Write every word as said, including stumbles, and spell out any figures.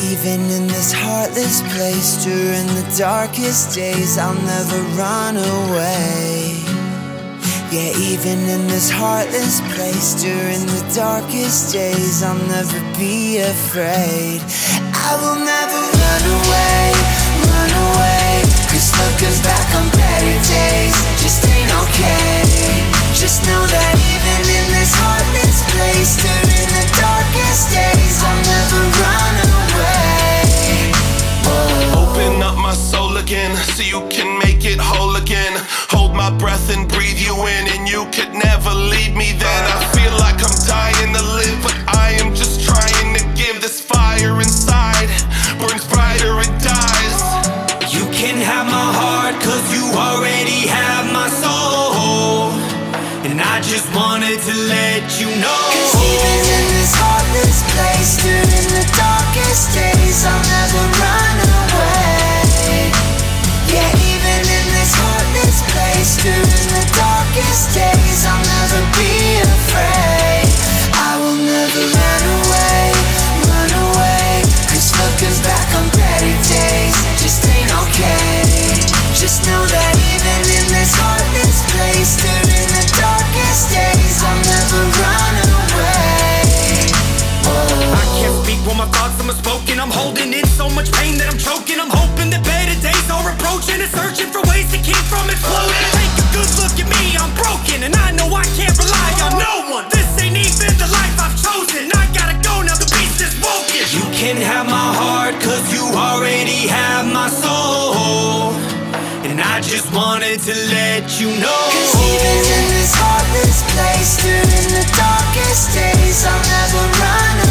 even in this heartless place, during the darkest days, I'll never run away. Yeah, even in this heartless place, during the darkest days, I'll never be afraid. I will never run away, run away, 'cause looking back on better days just ain't okay. Just know that even in this heartless place, during the darkest days, I'll never run away. Whoa. Open up my soul again, so you can make it whole again. Hold my breath and breathe you in, and you could never leave me then. I feel like I'm dying to live, but I am just trying to give. This fire inside burns brighter, it dies. You can have my heart, 'cause you already have my soul. And I just wanted to let you know, 'cause even in this heartless place, during the darkest days, I'll never run away. Yeah, even in this heartless place, during the darkest days, I'll never be afraid. I will never run away, run away, 'cause looking back on better days just ain't okay. Just know that even in this heartless place, during the darkest days, I'll never run away. Whoa. I can't speak when my thoughts are spoken. I'm holding in so much pain that I'm choking. I'm hoping that better days are approaching, and searching for ways to keep from exploding. Take a good look at me, I'm broken, and I know I can't rely on no one. This ain't even the life I've chosen. I gotta go now, the beast is woken. You can have my heart, 'cause you already have my soul. And I just wanted to let you know, 'cause even in this heartless place, during the darkest days, I'll never run